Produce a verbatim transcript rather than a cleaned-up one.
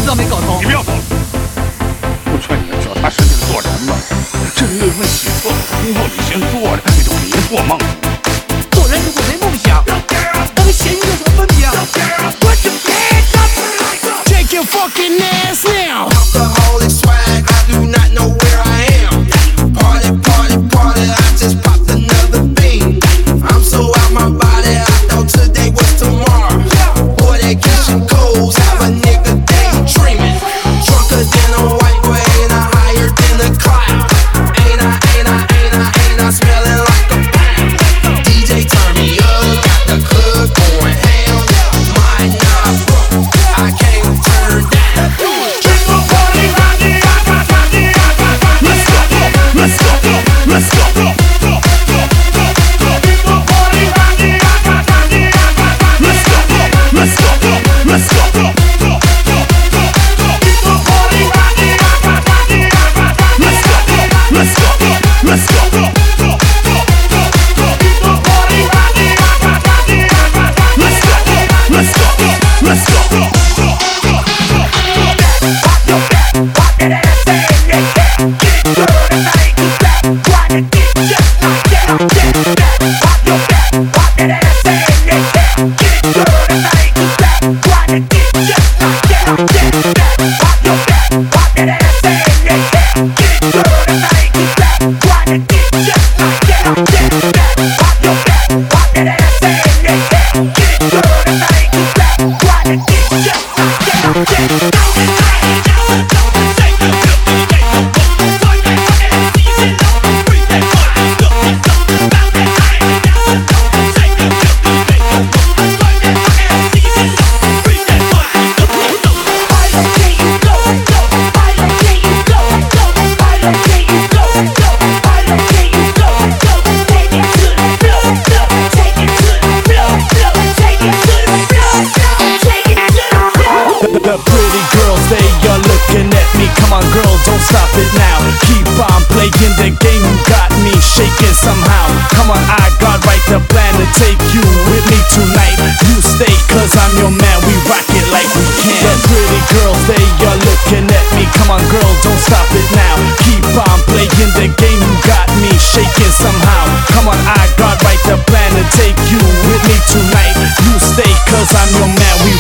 知道没搞头？ 你不要走了，我劝你们脚踏实地的做人吧。至于为什么写作工作你先做着，你就别做梦了。 做人如果没梦想，那跟咸鱼有什么分别啊？ Take your fucking ass now. Alcoholic swag, I do not know where I am. Party, party, party, I just popped another bean. I'm so out my body, I thought today was tomorrow. Boy, that kitchen codes have a nigga daydreaming. Drunker than a white boy, ain't I higher than a cloud? Ain't I, ain't I, ain't I, ain't I smelling like a pound? D J turn me up, got the club going ham. My knob broke, I can't turn down. Let's go, let's go, let's go. Let's go, let's go. Let's go, let's go. Let's go, let's go. Stop it now, keep on playing the game. You got me shaking somehow. Come on, I got right the plan to take you with me tonight. You stay, cause I'm your man, we rock it like we can. The pretty girls, they are looking at me. Come on girl, don't stop it now. Keep on playing the game, you got me shaking somehow. Come on, I got right the plan to take you with me tonight. You stay, cause I'm your man, we